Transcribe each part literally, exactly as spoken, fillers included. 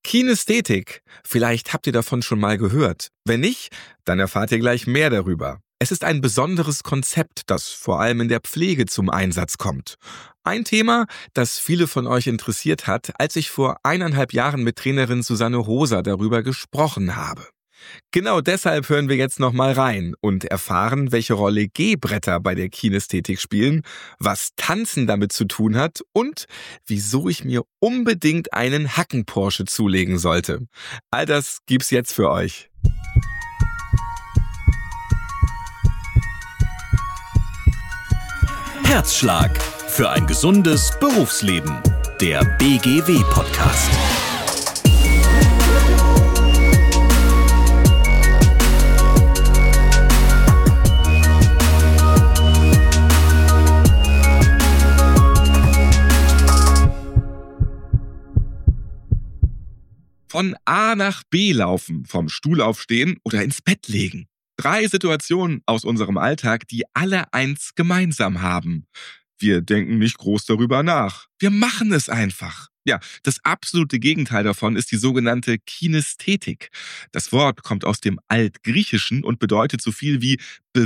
Kinästhetik. Vielleicht habt ihr davon schon mal gehört. Wenn nicht, dann erfahrt ihr gleich mehr darüber. Es ist ein besonderes Konzept, das vor allem in der Pflege zum Einsatz kommt. Ein Thema, das viele von euch interessiert hat, als ich vor eineinhalb Jahren mit Trainerin Susanne Hoser darüber gesprochen habe. Genau deshalb hören wir jetzt nochmal rein und erfahren, welche Rolle Gehbretter bei der Kinästhetik spielen, was Tanzen damit zu tun hat und wieso ich mir unbedingt einen Hacken-Porsche zulegen sollte. All das gibt's jetzt für euch. Herzschlag für ein gesundes Berufsleben. Der B G W-Podcast. Von A nach B laufen, vom Stuhl aufstehen oder ins Bett legen. Drei Situationen aus unserem Alltag, die alle eins gemeinsam haben. Wir denken nicht groß darüber nach. Wir machen es einfach. Ja, das absolute Gegenteil davon ist die sogenannte Kinästhetik. Das Wort kommt aus dem Altgriechischen und bedeutet so viel wie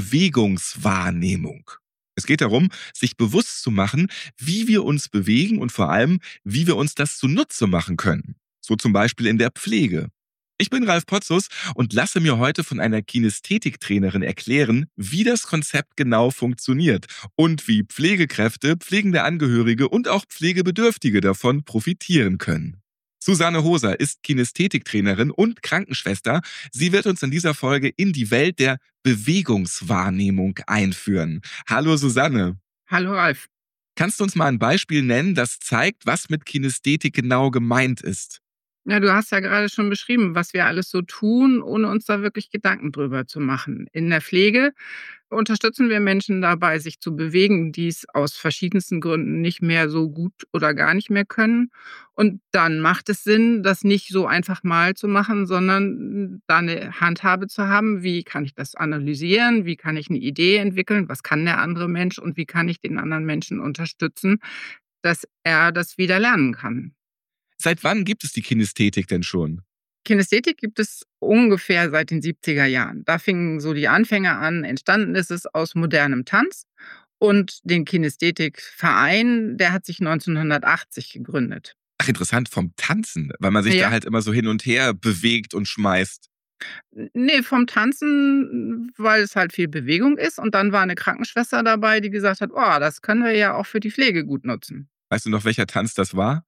Bewegungswahrnehmung. Es geht darum, sich bewusst zu machen, wie wir uns bewegen und vor allem, wie wir uns das zunutze machen können. So zum Beispiel in der Pflege. Ich bin Ralf Potzus und lasse mir heute von einer Kinästhetiktrainerin erklären, wie das Konzept genau funktioniert und wie Pflegekräfte, pflegende Angehörige und auch Pflegebedürftige davon profitieren können. Susanne Hoser ist Kinästhetiktrainerin und Krankenschwester. Sie wird uns in dieser Folge in die Welt der Bewegungswahrnehmung einführen. Hallo Susanne. Hallo Ralf. Kannst du uns mal ein Beispiel nennen, das zeigt, was mit Kinästhetik genau gemeint ist? Ja, du hast ja gerade schon beschrieben, was wir alles so tun, ohne uns da wirklich Gedanken drüber zu machen. In der Pflege unterstützen wir Menschen dabei, sich zu bewegen, die es aus verschiedensten Gründen nicht mehr so gut oder gar nicht mehr können. Und dann macht es Sinn, das nicht so einfach mal zu machen, sondern da eine Handhabe zu haben. Wie kann ich das analysieren? Wie kann ich eine Idee entwickeln? Was kann der andere Mensch und wie kann ich den anderen Menschen unterstützen, dass er das wieder lernen kann? Seit wann gibt es die Kinästhetik denn schon? Kinästhetik gibt es ungefähr seit den siebziger Jahren. Da fingen so die Anfänge an. Entstanden ist es aus modernem Tanz. Und den Kinästhetikverein, der hat sich neunzehnhundertachtzig gegründet. Ach, interessant, vom Tanzen, weil man sich Ja. da halt immer so hin und her bewegt und schmeißt. Nee, vom Tanzen, weil es halt viel Bewegung ist. Und dann war eine Krankenschwester dabei, die gesagt hat, oh, das können wir ja auch für die Pflege gut nutzen. Weißt du noch, welcher Tanz das war?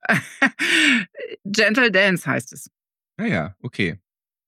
Gentle Dance heißt es. Naja, okay.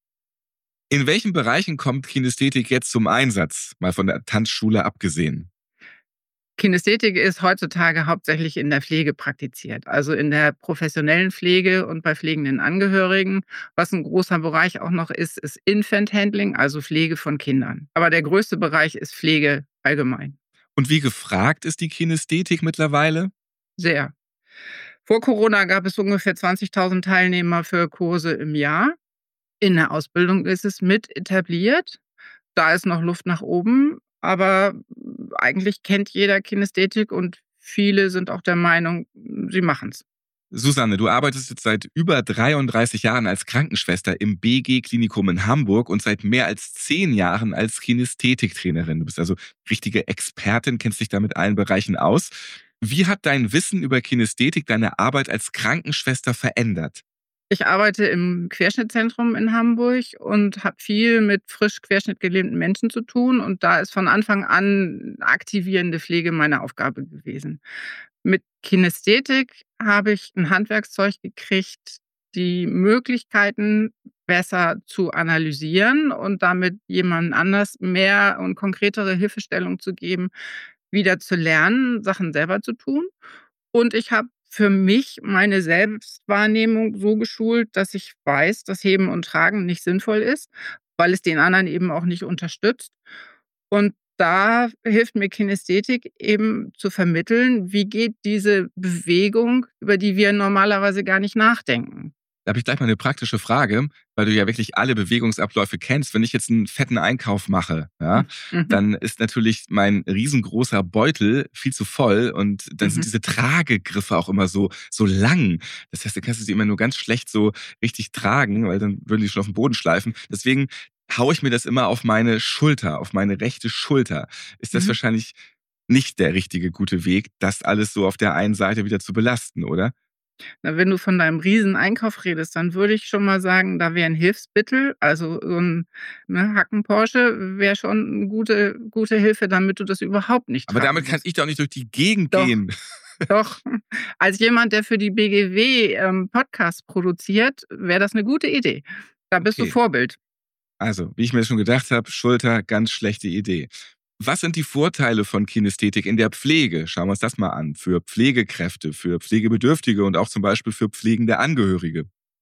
In welchen Bereichen kommt Kinästhetik jetzt zum Einsatz? Mal von der Tanzschule abgesehen. Kinästhetik ist heutzutage hauptsächlich in der Pflege praktiziert, also in der professionellen Pflege und bei pflegenden Angehörigen. Was ein großer Bereich auch noch ist, ist Infant Handling, also Pflege von Kindern. Aber der größte Bereich ist Pflege allgemein. Und wie gefragt ist die Kinästhetik mittlerweile? Sehr. Vor Corona gab es ungefähr zwanzigtausend Teilnehmer für Kurse im Jahr. In der Ausbildung ist es mit etabliert. Da ist noch Luft nach oben, aber eigentlich kennt jeder Kinästhetik und viele sind auch der Meinung, sie machen es. Susanne, du arbeitest jetzt seit über dreiunddreißig Jahren als Krankenschwester im B G-Klinikum in Hamburg und seit mehr als zehn Jahren als Kinästhetiktrainerin. Du bist also richtige Expertin, kennst dich da mit allen Bereichen aus. Wie hat dein Wissen über Kinästhetik deine Arbeit als Krankenschwester verändert? Ich arbeite im Querschnittzentrum in Hamburg und habe viel mit frisch querschnittgelähmten Menschen zu tun. Und da ist von Anfang an aktivierende Pflege meine Aufgabe gewesen. Mit Kinästhetik habe ich ein Handwerkszeug gekriegt, die Möglichkeiten besser zu analysieren und damit jemand anders mehr und konkretere Hilfestellung zu geben, wieder zu lernen, Sachen selber zu tun. Und ich habe für mich meine Selbstwahrnehmung so geschult, dass ich weiß, dass Heben und Tragen nicht sinnvoll ist, weil es den anderen eben auch nicht unterstützt. Und da hilft mir Kinästhetik eben zu vermitteln, wie geht diese Bewegung, über die wir normalerweise gar nicht nachdenken. Da habe ich gleich mal eine praktische Frage, weil du ja wirklich alle Bewegungsabläufe kennst. Wenn ich jetzt einen fetten Einkauf mache, ja, Mhm. dann ist natürlich mein riesengroßer Beutel viel zu voll und dann sind Mhm. diese Tragegriffe auch immer so so lang. Das heißt, du kannst sie immer nur ganz schlecht so richtig tragen, weil dann würden die schon auf den Boden schleifen. Deswegen haue ich mir das immer auf meine Schulter, auf meine rechte Schulter. Ist das Mhm. wahrscheinlich nicht der richtige gute Weg, das alles so auf der einen Seite wieder zu belasten, oder? Na, wenn du von deinem Rieseneinkauf redest, dann würde ich schon mal sagen, da wäre 'n Hilfsmittel, also so 'n, ne, Hacken-Porsche wäre schon 'ne gute gute Hilfe, damit du das überhaupt nicht Aber tragen damit kann musst. ich doch nicht durch die Gegend Doch, gehen. doch. Als jemand, der für die B G W, ähm, Podcasts produziert, wäre das 'ne gute Idee. Da bist du Okay, Vorbild. also, wie ich mir schon gedacht habe, Schulter, ganz schlechte Idee. Was sind die Vorteile von Kinästhetik in der Pflege? Schauen wir uns das mal an. Für Pflegekräfte, für Pflegebedürftige und auch zum Beispiel für pflegende Angehörige.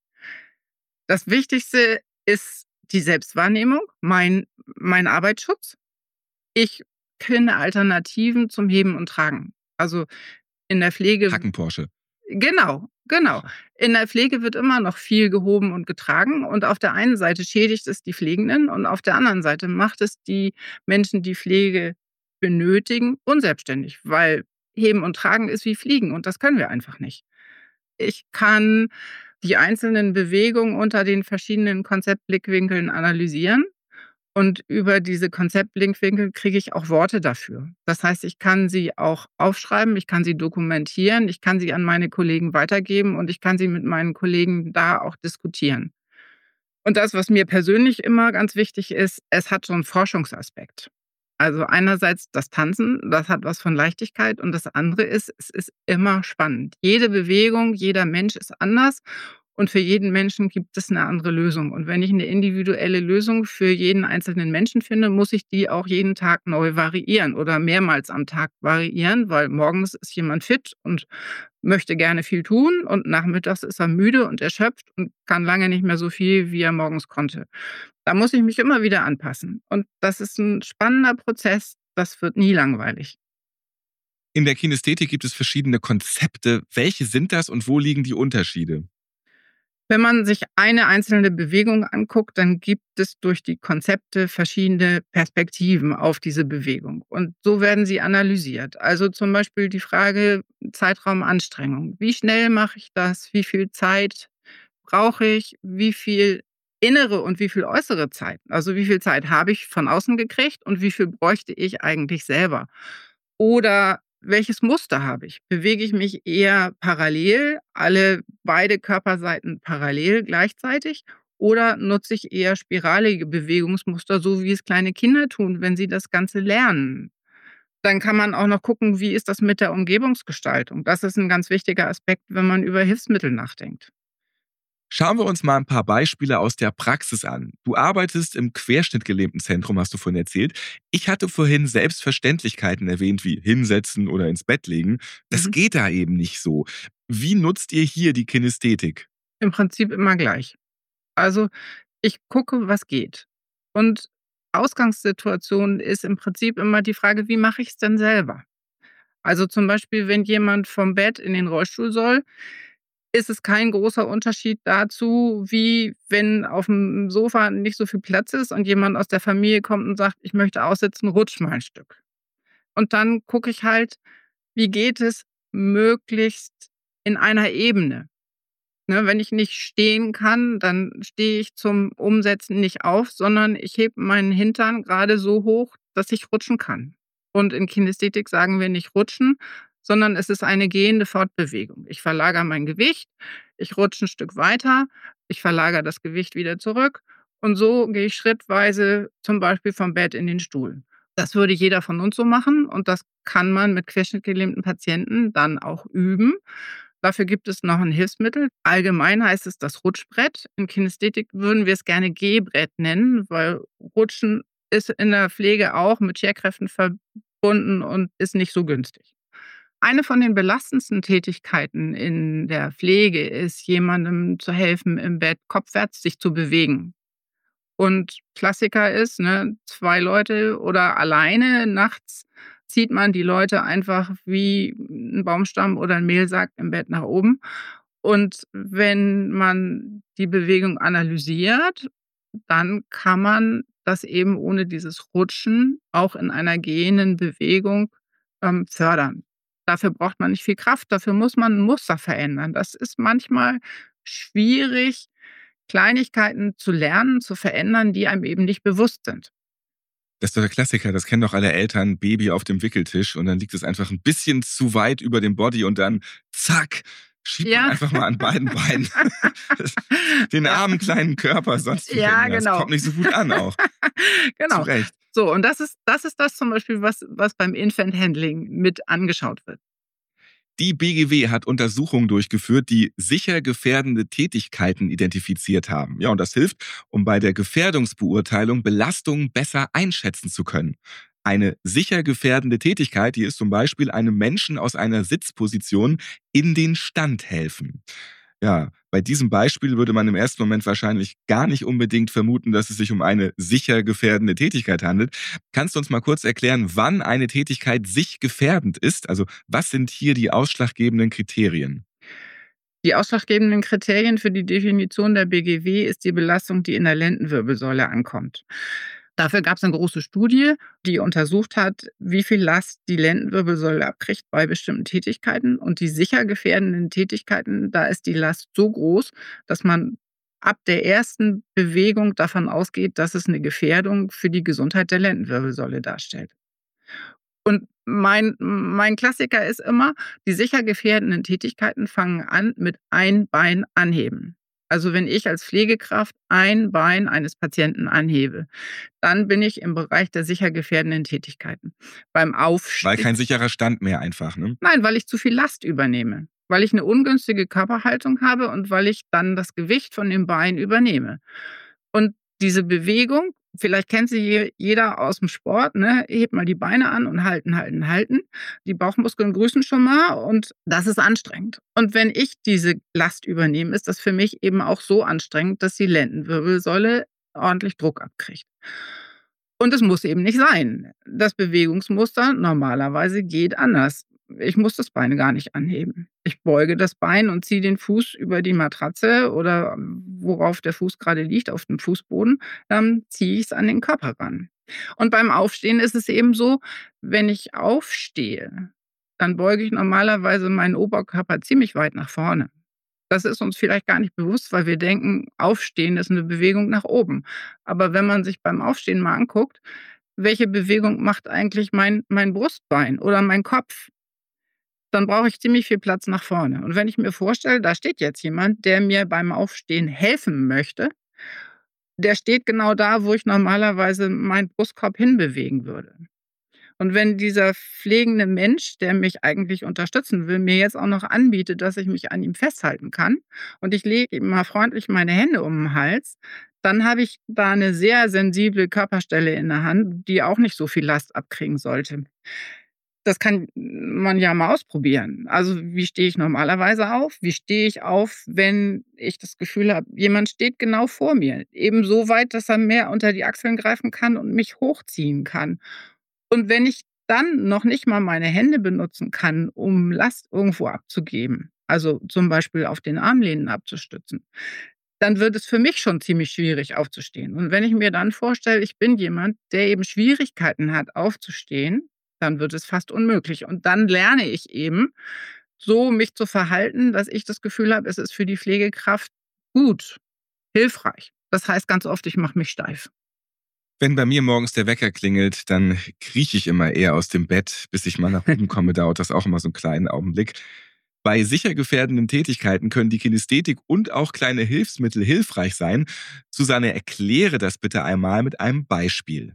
Das Wichtigste ist die Selbstwahrnehmung, mein mein Arbeitsschutz. Ich finde Alternativen zum Heben und Tragen. Also, in der Pflege Hacken-Porsche. genau, genau. In der Pflege wird immer noch viel gehoben und getragen und auf der einen Seite schädigt es die Pflegenden und auf der anderen Seite macht es die Menschen, die Pflege benötigen, unselbstständig, weil Heben und Tragen ist wie Fliegen und das können wir einfach nicht. Ich kann die einzelnen Bewegungen unter den verschiedenen Konzeptblickwinkeln analysieren und über diese Konzeptblickwinkel kriege ich auch Worte dafür. Das heißt, ich kann sie auch aufschreiben, ich kann sie dokumentieren, ich kann sie an meine Kollegen weitergeben und ich kann sie mit meinen Kollegen da auch diskutieren. Und das, was mir persönlich immer ganz wichtig ist, es hat so 'n Forschungsaspekt. Also, einerseits das Tanzen, das hat was von Leichtigkeit und das andere ist, es ist immer spannend. Jede Bewegung, jeder Mensch ist anders und für jeden Menschen gibt es 'ne andere Lösung. Und wenn ich 'ne individuelle Lösung für jeden einzelnen Menschen finde, muss ich die auch jeden Tag neu variieren oder mehrmals am Tag variieren, weil morgens ist jemand fit und möchte gerne viel tun und nachmittags ist er müde und erschöpft und kann lange nicht mehr so viel, wie er morgens konnte. Da muss ich mich immer wieder anpassen. Und das ist 'n spannender Prozess, das wird nie langweilig. In der Kinästhetik gibt es verschiedene Konzepte. Welche sind das und wo liegen die Unterschiede? Wenn man sich eine einzelne Bewegung anguckt, dann gibt es durch die Konzepte verschiedene Perspektiven auf diese Bewegung. Und so werden sie analysiert. Also zum Beispiel die Frage Zeitraum Anstrengung. Wie schnell mache ich das? Wie viel Zeit brauche ich? Wie viel innere und wie viel äußere Zeit? Also wie viel Zeit habe ich von außen gekriegt und wie viel bräuchte ich eigentlich selber? Oder welches Muster habe ich? Bewege ich mich eher parallel, alle beide Körperseiten parallel gleichzeitig oder nutze ich eher spiralige Bewegungsmuster, so wie es kleine Kinder tun, wenn sie das Ganze lernen? Dann kann man auch noch gucken, wie ist das mit der Umgebungsgestaltung? Das ist 'n ganz wichtiger Aspekt, wenn man über Hilfsmittel nachdenkt. Schauen wir uns mal ein paar Beispiele aus der Praxis an. Du arbeitest im Querschnittgelähmtenzentrum, hast du vorhin erzählt. Ich hatte vorhin Selbstverständlichkeiten erwähnt, wie hinsetzen oder ins Bett legen. Das Mhm. geht da eben nicht so. Wie nutzt ihr hier die Kinästhetik? Im Prinzip immer gleich. Also, ich gucke, was geht. Und Ausgangssituation ist im Prinzip immer die Frage: „Wie mache ich's denn selber?“ Also, zum Beispiel, wenn jemand vom Bett in den Rollstuhl soll, ist es kein großer Unterschied dazu, wie wenn aufm Sofa nicht so viel Platz ist und jemand aus der Familie kommt und sagt: „Ich möchte aussitzen, rutsch mal 'n Stück.“ Und dann gucke ich halt, wie geht es möglichst in einer Ebene? Ne, wenn ich nicht stehen kann, dann stehe ich zum Umsetzen nicht auf, sondern ich hebe meinen Hintern grade so hoch, dass ich rutschen kann. Und in Kinästhetik sagen wir nicht rutschen, sondern es ist eine gehende Fortbewegung. Ich verlagere mein Gewicht, ich rutsche 'n Stück weiter, ich verlagere das Gewicht wieder zurück und so gehe ich schrittweise zum Beispiel vom Bett in den Stuhl. Das würde jeder von uns so machen und das kann man mit querschnittgelähmten Patienten dann auch üben. Dafür gibt es noch 'n Hilfsmittel. Allgemein heißt es das Rutschbrett. In Kinästhetik würden wir es gerne Gehbrett nennen, weil Rutschen ist in der Pflege auch mit Scherkräften verbunden und ist nicht so günstig. Eine von den belastendsten Tätigkeiten in der Pflege ist, jemandem zu helfen, im Bett kopfwärts sich zu bewegen. Und Klassiker ist, ne, zwei Leute oder alleine nachts zieht man die Leute einfach wie 'n Baumstamm oder 'n Mehlsack im Bett nach oben. Und wenn man die Bewegung analysiert, dann kann man das eben ohne dieses Rutschen auch in einer gehenden Bewegung, ähm, fördern. Dafür braucht man nicht viel Kraft, dafür muss man 'n Muster verändern. Das ist manchmal schwierig, Kleinigkeiten zu lernen, zu verändern, die einem eben nicht bewusst sind. Das ist doch der Klassiker, das kennen doch alle Eltern, Baby auf dem Wickeltisch und dann liegt es einfach ein bisschen zu weit über dem Body und dann zack, schiebt man Ja. einfach mal an beiden Beinen den Ja. armen kleinen Körper sonst wie Ja, hin. Das genau. kommt nicht so gut an auch. Zu Genau. Recht. So, und das ist das ist das zum Beispiel, was was beim Infant Handling mit angeschaut wird. Die B G W hat Untersuchungen durchgeführt, die sicher gefährdende Tätigkeiten identifiziert haben. Ja, und das hilft, um bei der Gefährdungsbeurteilung Belastungen besser einschätzen zu können. Eine sicher gefährdende Tätigkeit, die ist zum Beispiel einem Menschen aus einer Sitzposition in den Stand helfen. Ja, bei diesem Beispiel würde man im ersten Moment wahrscheinlich gar nicht unbedingt vermuten, dass es sich um eine sicher gefährdende Tätigkeit handelt. Kannst du uns mal kurz erklären, wann eine Tätigkeit sich gefährdend ist? Also was sind hier die ausschlaggebenden Kriterien? Die ausschlaggebenden Kriterien für die Definition der B G W ist die Belastung, die in der Lendenwirbelsäule ankommt. Dafür gab es eine große Studie, die untersucht hat, wie viel Last die Lendenwirbelsäule abkriegt bei bestimmten Tätigkeiten. Und die sicher gefährdenden Tätigkeiten, da ist die Last so groß, dass man ab der ersten Bewegung davon ausgeht, dass es eine Gefährdung für die Gesundheit der Lendenwirbelsäule darstellt. Und mein mein Klassiker ist immer, die sicher gefährdenden Tätigkeiten fangen an mit ein Bein anheben. Also, wenn ich als Pflegekraft ein Bein eines Patienten anhebe, dann bin ich im Bereich der sicher gefährdenden Tätigkeiten. Beim Weil Aufstehen kein sicherer Stand mehr einfach, ne? Nein, weil ich zu viel Last übernehme, weil ich eine ungünstige Körperhaltung habe und weil ich dann das Gewicht von dem Bein übernehme. Und diese Bewegung, vielleicht kennt sie je jeder aus dem Sport, ne? Hebt mal die Beine an und halten, halten, halten. Die Bauchmuskeln grüßen schon mal und das ist anstrengend. Und wenn ich diese Last übernehme, ist das für mich eben auch so anstrengend, dass die Lendenwirbelsäule ordentlich Druck abkriegt. Und es muss eben nicht sein. Das Bewegungsmuster normalerweise geht anders. Ich muss das Bein gar nicht anheben. Ich beuge das Bein und ziehe den Fuß über die Matratze oder ähm, worauf der Fuß gerade liegt, auf dem Fußboden, dann ziehe ich es an den Körper ran. Und beim Aufstehen ist es eben so, wenn ich aufstehe, dann beuge ich normalerweise meinen Oberkörper ziemlich weit nach vorne. Das ist uns vielleicht gar nicht bewusst, weil wir denken, Aufstehen ist eine Bewegung nach oben. Aber wenn man sich beim Aufstehen mal anguckt, welche Bewegung macht eigentlich mein mein Brustbein oder mein Kopf? Dann brauche ich ziemlich viel Platz nach vorne. Und wenn ich mir vorstelle, da steht jetzt jemand, der mir beim Aufstehen helfen möchte, der steht genau da, wo ich normalerweise meinen Brustkorb hinbewegen würde. Und wenn dieser pflegende Mensch, der mich eigentlich unterstützen will, mir jetzt auch noch anbietet, dass ich mich an ihm festhalten kann und ich lege ihm mal freundlich meine Hände um den Hals, dann habe ich da eine sehr sensible Körperstelle in der Hand, die auch nicht so viel Last abkriegen sollte. Das kann man ja mal ausprobieren. Also, wie stehe ich normalerweise auf? Wie stehe ich auf, wenn ich das Gefühl habe, jemand steht genau vor mir, eben so weit, dass er mehr unter die Achseln greifen kann und mich hochziehen kann. Und wenn ich dann noch nicht mal meine Hände benutzen kann, um Last irgendwo abzugeben, also zum Beispiel auf den Armlehnen abzustützen, dann wird es für mich schon ziemlich schwierig aufzustehen. Und wenn ich mir dann vorstelle, ich bin jemand, der eben Schwierigkeiten hat aufzustehen, dann wird es fast unmöglich. Und dann lerne ich eben, so mich zu verhalten, dass ich das Gefühl habe, es ist für die Pflegekraft gut, hilfreich. Das heißt ganz oft, ich mache mich steif. Wenn bei mir morgens der Wecker klingelt, dann krieche ich immer eher aus dem Bett, bis ich mal nach oben komme, dauert das auch immer so einen kleinen Augenblick. Bei sicher gefährdenden Tätigkeiten können die Kinästhetik und auch kleine Hilfsmittel hilfreich sein. Susanne, erkläre das bitte einmal mit einem Beispiel.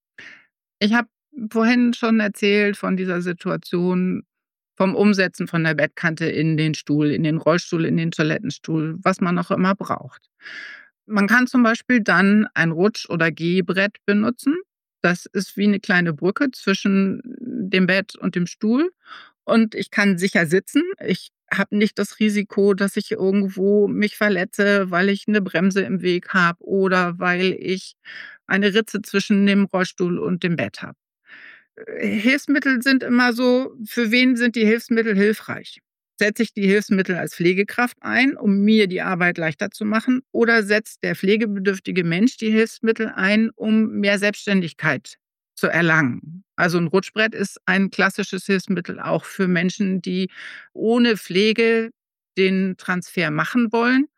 Ich habe vorhin schon erzählt von dieser Situation, vom Umsetzen von der Bettkante in den Stuhl, in den Rollstuhl, in den Toilettenstuhl, was man auch immer braucht. Man kann zum Beispiel dann ein Rutsch- oder Gehbrett benutzen. Das ist wie eine kleine Brücke zwischen dem Bett und dem Stuhl. Und ich kann sicher sitzen. Ich habe nicht das Risiko, dass ich irgendwo mich verletze, weil ich eine Bremse im Weg habe oder weil ich eine Ritze zwischen dem Rollstuhl und dem Bett habe. Hilfsmittel sind immer so, für wen sind die Hilfsmittel hilfreich? Setze ich die Hilfsmittel als Pflegekraft ein, um mir die Arbeit leichter zu machen, oder setzt der pflegebedürftige Mensch die Hilfsmittel ein, um mehr Selbstständigkeit zu erlangen? Also ein Rutschbrett ist ein klassisches Hilfsmittel auch für Menschen, die ohne Pflege den Transfer machen wollen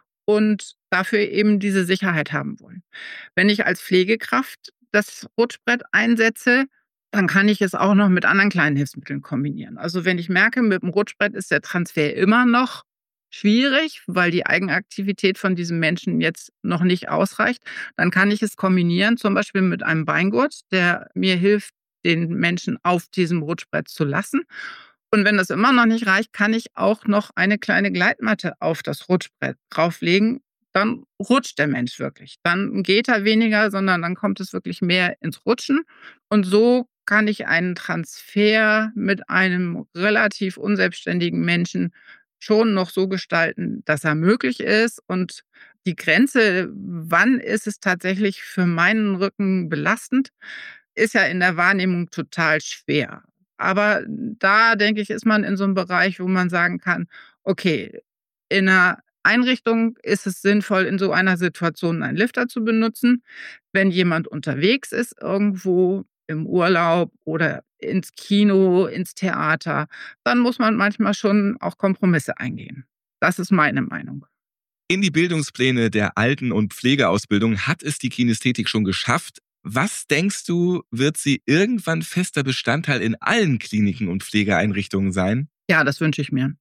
und dafür eben diese Sicherheit haben wollen. Wenn ich als Pflegekraft das Rutschbrett einsetze, dann kann ich es auch noch mit anderen kleinen Hilfsmitteln kombinieren. Also wenn ich merke, mit dem Rutschbrett ist der Transfer immer noch schwierig, weil die Eigenaktivität von diesem Menschen jetzt noch nicht ausreicht, dann kann ich es kombinieren, zum Beispiel mit einem Beingurt, der mir hilft, den Menschen auf diesem Rutschbrett zu lassen. Und wenn das immer noch nicht reicht, kann ich auch noch eine kleine Gleitmatte auf das Rutschbrett drauflegen. Dann rutscht der Mensch wirklich. Dann geht er weniger, sondern dann kommt es wirklich mehr ins Rutschen. Und so kann ich einen Transfer mit einem relativ unselbstständigen Menschen schon noch so gestalten, dass er möglich ist. Und die Grenze, wann ist es tatsächlich für meinen Rücken belastend, ist ja in der Wahrnehmung total schwer. Aber da, denke ich, ist man in so einem Bereich, wo man sagen kann, okay, in einer Einrichtung ist es sinnvoll, in so einer Situation einen Lifter zu benutzen. Wenn jemand unterwegs ist, irgendwo im Urlaub oder ins Kino, ins Theater, dann muss man manchmal schon auch Kompromisse eingehen. Das ist meine Meinung. In die Bildungspläne der Alten- und Pflegeausbildung hat es die Kinästhetik schon geschafft. Was denkst du, wird sie irgendwann fester Bestandteil in allen Kliniken und Pflegeeinrichtungen sein? Ja, das wünsche ich mir.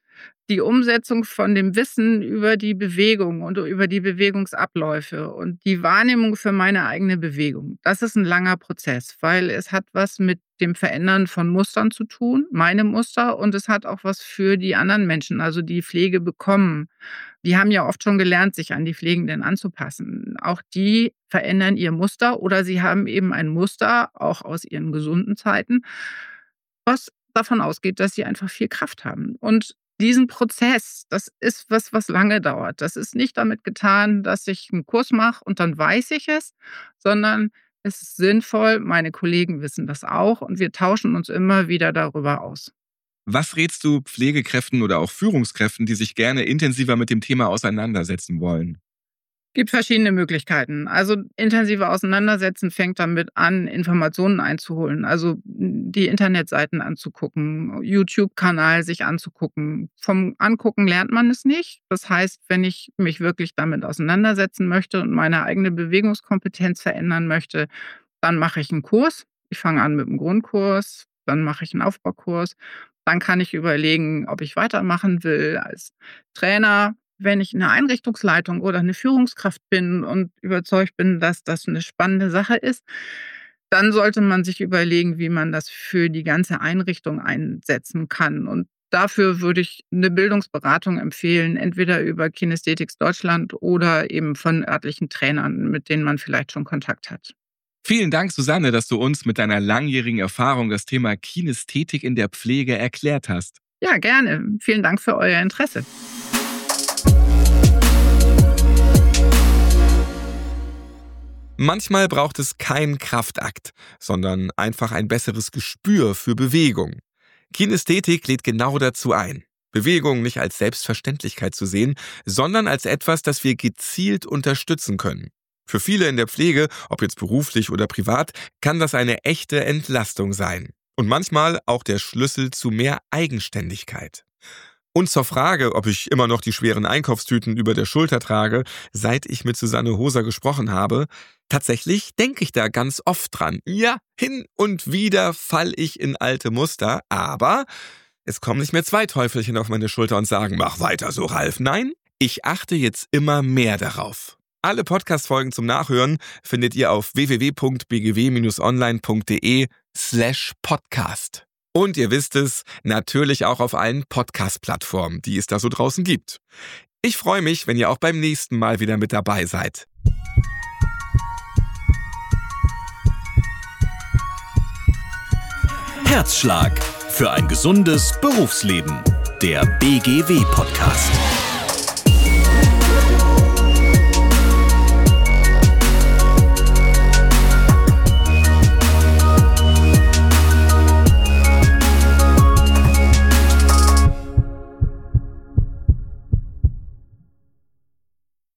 Die Umsetzung von dem Wissen über die Bewegung und über die Bewegungsabläufe und die Wahrnehmung für meine eigene Bewegung, das ist ein langer Prozess, weil es hat was mit dem Verändern von Mustern zu tun, meine Muster, und es hat auch was für die anderen Menschen, also die Pflege bekommen. Die haben ja oft schon gelernt, sich an die Pflegenden anzupassen. Auch die verändern ihr Muster oder sie haben eben ein Muster, auch aus ihren gesunden Zeiten, was davon ausgeht, dass sie einfach viel Kraft haben. Und diesen Prozess, das ist was, was lange dauert. Das ist nicht damit getan, dass ich einen Kurs mache und dann weiß ich es, sondern es ist sinnvoll, meine Kollegen wissen das auch und wir tauschen uns immer wieder darüber aus. Was rätst du Pflegekräften oder auch Führungskräften, die sich gerne intensiver mit dem Thema auseinandersetzen wollen? Es gibt verschiedene Möglichkeiten. Also intensive Auseinandersetzen fängt damit an, Informationen einzuholen, also die Internetseiten anzugucken, YouTube-Kanal sich anzugucken. Vom Angucken lernt man es nicht. Das heißt, wenn ich mich wirklich damit auseinandersetzen möchte und meine eigene Bewegungskompetenz verändern möchte, dann mache ich einen Kurs. Ich fange an mit einem Grundkurs, dann mache ich einen Aufbaukurs. Dann kann ich überlegen, ob ich weitermachen will als Trainer. Wenn ich eine Einrichtungsleitung oder eine Führungskraft bin und überzeugt bin, dass das eine spannende Sache ist, dann sollte man sich überlegen, wie man das für die ganze Einrichtung einsetzen kann. Und dafür würde ich eine Bildungsberatung empfehlen, entweder über Kinästhetics Deutschland oder eben von örtlichen Trainern, mit denen man vielleicht schon Kontakt hat. Vielen Dank, Susanne, dass du uns mit deiner langjährigen Erfahrung das Thema Kinästhetik in der Pflege erklärt hast. Ja, gerne. Vielen Dank für euer Interesse. Manchmal braucht es keinen Kraftakt, sondern einfach ein besseres Gespür für Bewegung. Kinästhetik lädt genau dazu ein, Bewegung nicht als Selbstverständlichkeit zu sehen, sondern als etwas, das wir gezielt unterstützen können. Für viele in der Pflege, ob jetzt beruflich oder privat, kann das eine echte Entlastung sein. Und manchmal auch der Schlüssel zu mehr Eigenständigkeit. Und zur Frage, ob ich immer noch die schweren Einkaufstüten über der Schulter trage, seit ich mit Susanne Hoser gesprochen habe, tatsächlich denke ich da ganz oft dran. Ja, hin und wieder falle ich in alte Muster, aber es kommen nicht mehr zwei Teufelchen auf meine Schulter und sagen, mach weiter so, Ralf. Nein, ich achte jetzt immer mehr darauf. Alle Podcast-Folgen zum Nachhören findet ihr auf www.bgw-online.de slash podcast. Und ihr wisst es, natürlich auch auf allen Podcast-Plattformen, die es da so draußen gibt. Ich freue mich, wenn ihr auch beim nächsten Mal wieder mit dabei seid. Herzschlag für ein gesundes Berufsleben. Der B G W-Podcast.